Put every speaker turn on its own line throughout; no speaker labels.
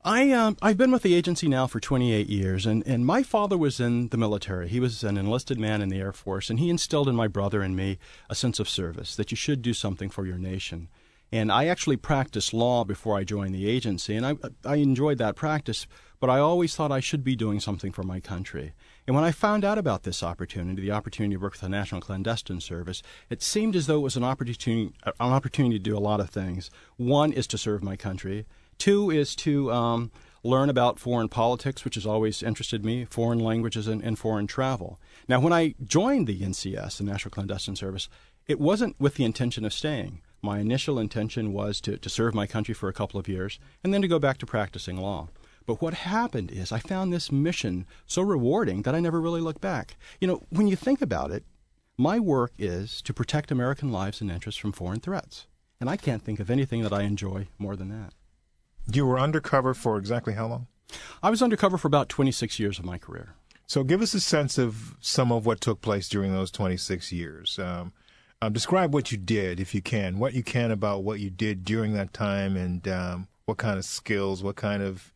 I've been with the agency now for 28 years, and my father was in the military. He was an enlisted man in the Air Force, and he instilled in my brother and me a sense of service, that you should do something for your nation. And I actually practiced law before I joined the agency, and I enjoyed that practice, but I always thought I should be doing something for my country. And when I found out about this opportunity, the opportunity to work with the National Clandestine Service, it seemed as though it was an opportunity to do a lot of things. One is to serve my country. Two is to learn about foreign politics, which has always interested me, foreign languages, and foreign travel. Now, when I joined the NCS, the National Clandestine Service, it wasn't with the intention of staying. My initial intention was to serve my country for a couple of years and then to go back to practicing law. But what happened is I found this mission so rewarding that I never really looked back. When you think about it, my work is to protect American lives and interests from foreign threats. And I can't think of anything that I enjoy more than that.
You were undercover for exactly how long?
I was undercover for about 26 years of my career.
So give us a sense of some of what took place during those 26 years. Describe what you did, if you can, what you can about what you did during that time, and what kind of skills, what kind of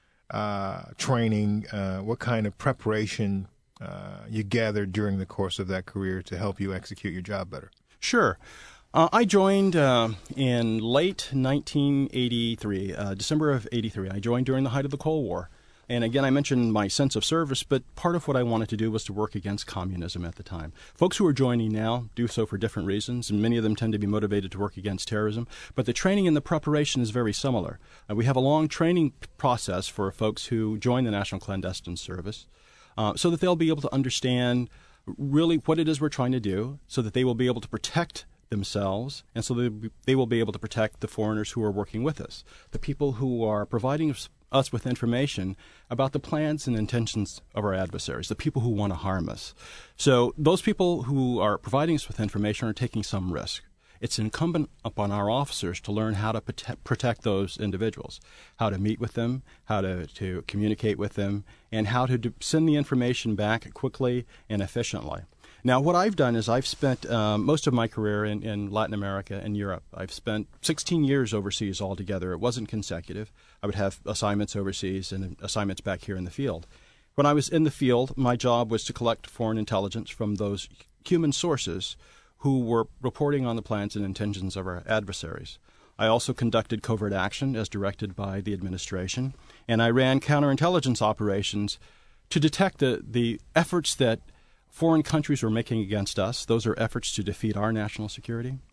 training, what kind of preparation you gathered during the course of that career to help you execute your job better.
Sure. I joined in late 1983, December of 83. I joined during the height of the Cold War. And again, I mentioned my sense of service, but part of what I wanted to do was to work against communism at the time. Folks who are joining now do so for different reasons, and many of them tend to be motivated to work against terrorism. But the training and the preparation is very similar. We have a long training process for folks who join the National Clandestine Service so that they'll be able to understand really what it is we're trying to do, so that they will be able to protect themselves, and so they will be able to protect the foreigners who are working with us, the people who are providing us with information about the plans and intentions of our adversaries, the people who want to harm us. So those people who are providing us with information are taking some risk. It's incumbent upon our officers to learn how to protect those individuals, how to meet with them, how to communicate with them, and how to send the information back quickly and efficiently. Now, what I've done is I've spent most of my career in Latin America and Europe. I've spent 16 years overseas altogether. It wasn't consecutive. I would have assignments overseas and assignments back here in the field. When I was in the field, my job was to collect foreign intelligence from those human sources who were reporting on the plans and intentions of our adversaries. I also conducted covert action as directed by the administration, and I ran counterintelligence operations to detect the efforts that foreign countries were making against us. Those are efforts to defeat our national security.